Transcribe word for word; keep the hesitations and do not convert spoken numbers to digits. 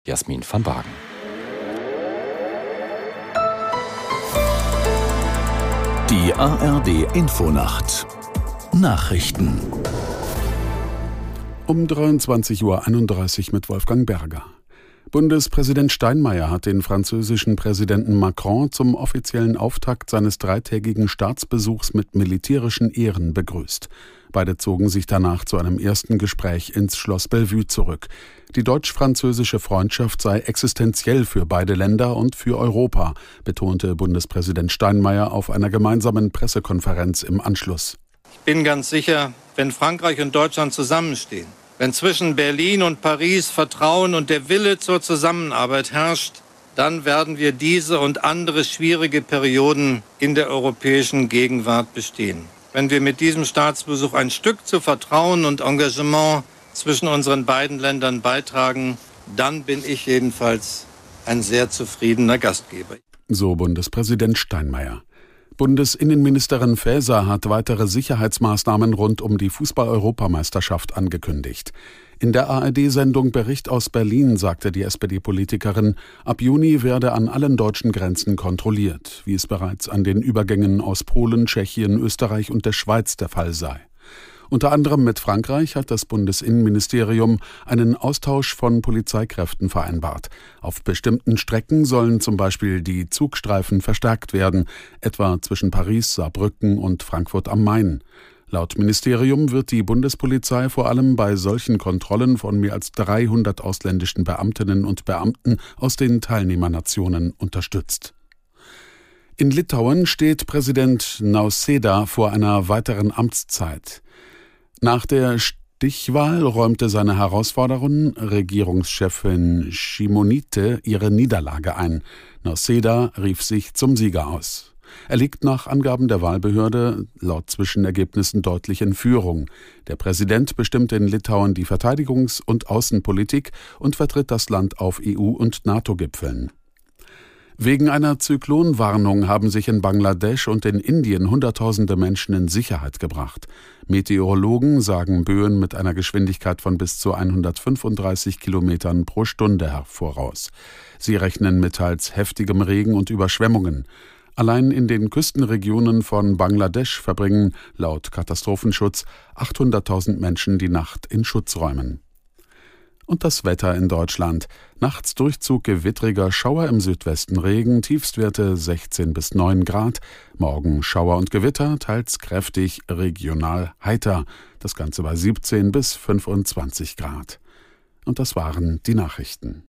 Jasmin van Bagen. Die A R D-Infonacht Nachrichten um dreiundzwanzig Uhr einunddreißig mit Wolfgang Berger. Bundespräsident Steinmeier hat den französischen Präsidenten Macron zum offiziellen Auftakt seines dreitägigen Staatsbesuchs mit militärischen Ehren begrüßt. Beide zogen sich danach zu einem ersten Gespräch ins Schloss Bellevue zurück. Die deutsch-französische Freundschaft sei existenziell für beide Länder und für Europa, betonte Bundespräsident Steinmeier auf einer gemeinsamen Pressekonferenz im Anschluss. Ich bin ganz sicher, wenn Frankreich und Deutschland zusammenstehen, wenn zwischen Berlin und Paris Vertrauen und der Wille zur Zusammenarbeit herrscht, dann werden wir diese und andere schwierige Perioden in der europäischen Gegenwart bestehen. Wenn wir mit diesem Staatsbesuch ein Stück zu Vertrauen und Engagement zwischen unseren beiden Ländern beitragen, dann bin ich jedenfalls ein sehr zufriedener Gastgeber. So Bundespräsident Steinmeier. Bundesinnenministerin Faeser hat weitere Sicherheitsmaßnahmen rund um die Fußball-Europameisterschaft angekündigt. In der A R D-Sendung Bericht aus Berlin sagte die S P D-Politikerin, ab Juni werde an allen deutschen Grenzen kontrolliert, wie es bereits an den Übergängen aus Polen, Tschechien, Österreich und der Schweiz der Fall sei. Unter anderem mit Frankreich hat das Bundesinnenministerium einen Austausch von Polizeikräften vereinbart. Auf bestimmten Strecken sollen zum Beispiel die Zugstreifen verstärkt werden, etwa zwischen Paris, Saarbrücken und Frankfurt am Main. Laut Ministerium wird die Bundespolizei vor allem bei solchen Kontrollen von mehr als dreihundert ausländischen Beamtinnen und Beamten aus den Teilnehmernationen unterstützt. In Litauen steht Präsident Nausėda vor einer weiteren Amtszeit. Nach der Stichwahl räumte seine Herausforderin, Regierungschefin Šimonytė, ihre Niederlage ein. Nausėda rief sich zum Sieger aus. Er liegt nach Angaben der Wahlbehörde laut Zwischenergebnissen deutlich in Führung. Der Präsident bestimmt in Litauen die Verteidigungs- und Außenpolitik und vertritt das Land auf E U- und NATO-Gipfeln. Wegen einer Zyklonwarnung haben sich in Bangladesch und in Indien Hunderttausende Menschen in Sicherheit gebracht. Meteorologen sagen Böen mit einer Geschwindigkeit von bis zu hundertfünfunddreißig Kilometern pro Stunde voraus. Sie rechnen mit teils heftigem Regen und Überschwemmungen. Allein in den Küstenregionen von Bangladesch verbringen laut Katastrophenschutz achthunderttausend Menschen die Nacht in Schutzräumen. Und das Wetter in Deutschland. Nachts Durchzug gewittriger Schauer im Südwesten, Regen, Tiefstwerte sechzehn bis neun Grad. Morgen Schauer und Gewitter, teils kräftig, regional heiter. Das Ganze bei siebzehn bis fünfundzwanzig Grad. Und das waren die Nachrichten.